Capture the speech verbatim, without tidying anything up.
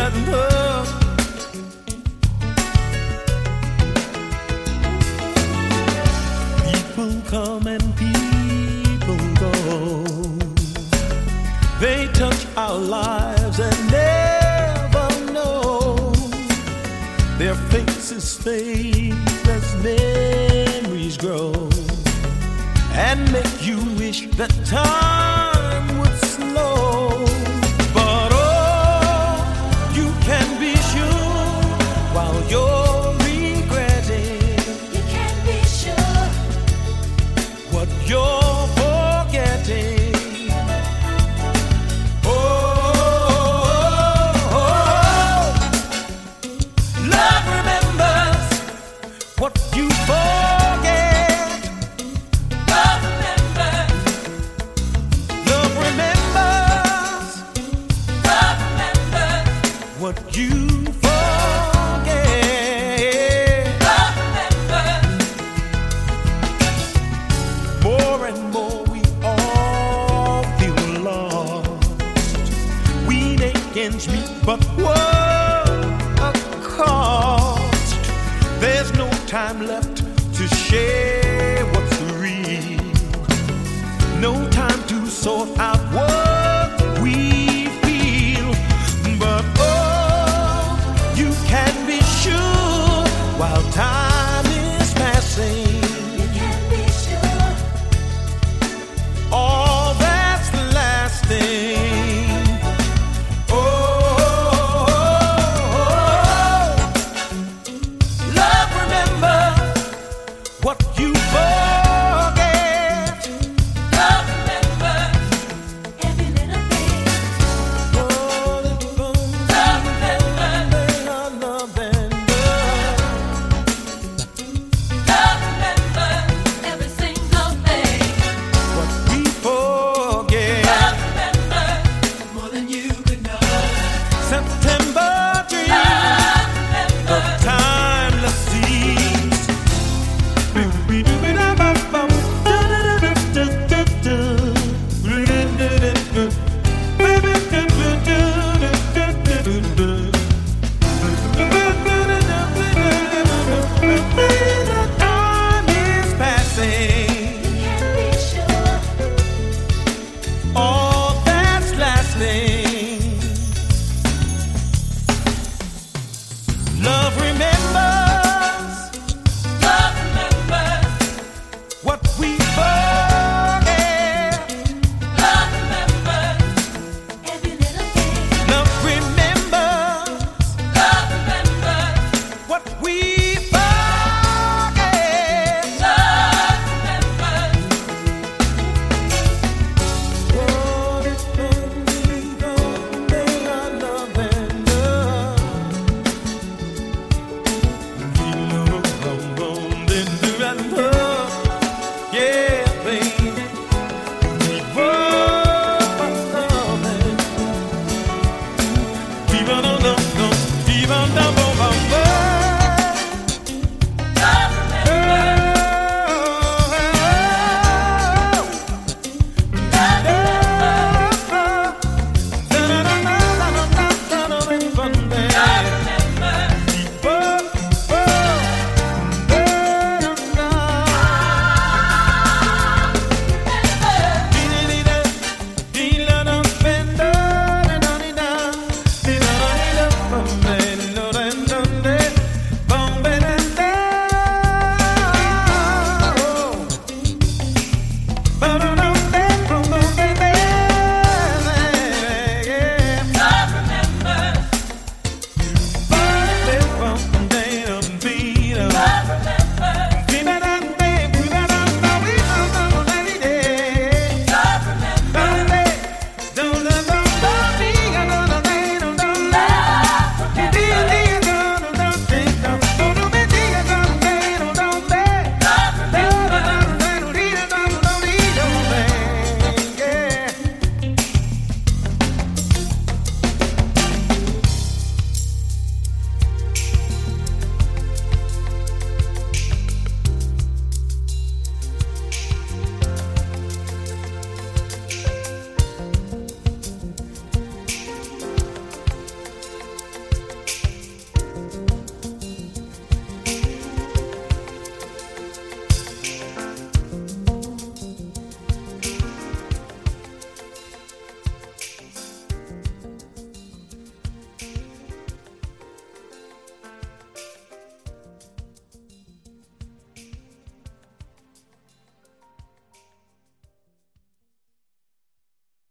doesn't hurt. People come and people go. They touch our lives and never know. Their faces fade as memories grow, and make you wish that time would slow. But oh, you can be sure while you're regretting, You can be sure what you're forgetting. Oh, oh, oh, love remembers what you forget. love remembers, Love remembers love remembers, what you forget. love remembers. More and more we all feel lost. We make ends meet, but what a cost. There's no time left to share what's real. No time to sort out what